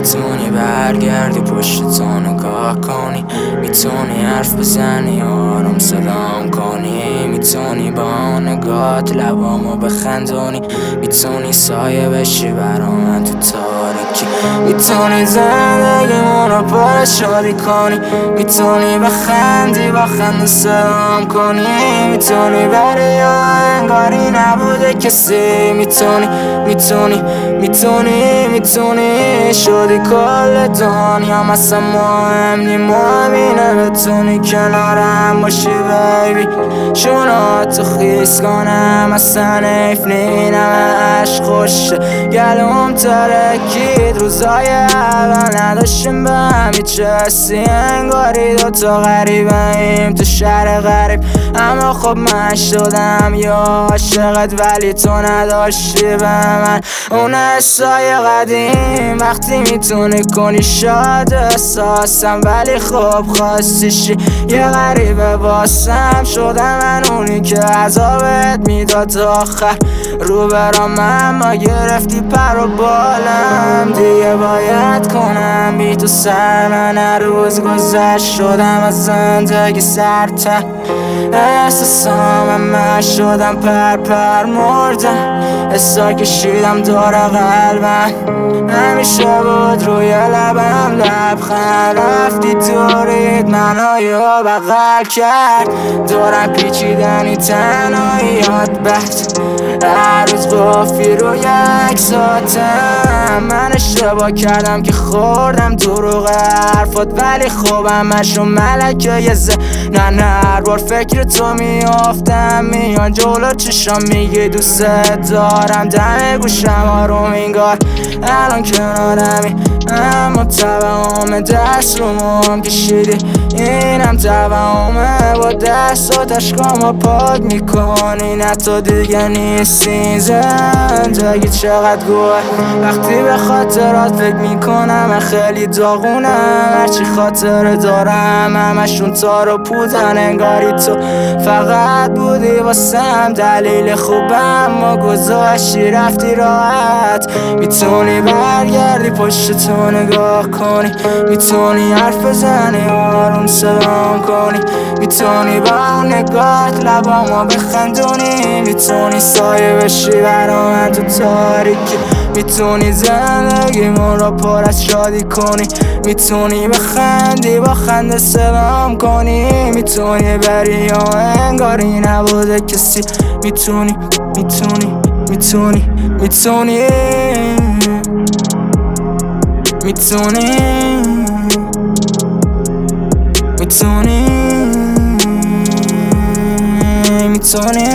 میتونی برگردی پشت تو نگاه کنی، میتونی حرف بزنی آرام سلام کنی، میتونی با نگات لبامو بخندونی، میتونی سایه بشی برا من تو تاریکی، میتونی زندگیمون رو پر شادی کنی، میتونی بخندی با خنده سلام کنی، میتونی بری یا انگاری نبوده کسی، میتونی شدی کل دنیا مثلا مهم نی، مهم اینه بتونی کنارم باشی بیبی، شوناتو خیس کنم اصلا حیف نی، نمه عشق خوشه گلوم ترکید، روزای اول نداشتیم به هم هیچ حسی، انگاری دوتا غریبیم تو شهر غریب، اما خب من شدم یا عاشقت ولی تو نداشتی به من اون حسای قدیم، وقتی میتونی کنی شاد احساسم، ولی خب خواستیشی یه غریبه باسم، شدم من اونی که عذابت میداد تا آخر، رو برام اما گرفتی پر و بالم، دیگه باید کنم بی تو سر من، هر روز گذشت شدم از زندگی سرتر، احساسام همه شدم پر مردم، حسا کشیدم دور قلبم، همیشه بود روی لبم لبخند، رفتی دورید منو یا بغل کرد، دورم پیچیدنی تنهاییات بد، هر روز قافی رو یک ساعتم، من اشتباه کردم که خوردم دروغ حرفات، ولی خب همشون ملکه یه نه هر بار فکر تو میافتم میان جلو چشام، میگی دوست دارم، دم گوشم آروم انگار الان کنارمی، اما توهم دست رو مهم کشیدی، اینم توهمه با دست و تشکامو پاک میکنی، نه تو دیگه نیستی، زندگی چقدر گوه وقتی به خاطرات فکر میکنم، من خیلی داغونم، هرچی خاطره دارم همشون تار و پودن، انگاری تو فقط بودی واسم دلیل خوبم، ما گذاشتی رفتی راحت، میتونی برگردی پشت تو نگاه کنی، میتونی حرف بزنی آروم سلام کنی، میتونی با نگات لبامو بخندونی، میتونی سایه بشی برا من تو تاریکی، میتونی زندگیمون رو پر از شادی کنی، میتونی بخندی با خنده سلام کنی، میتونی بری یا انگاری نبوده کسی، میتونی میتونی میتونی میتونی میتونی میتونی میتونی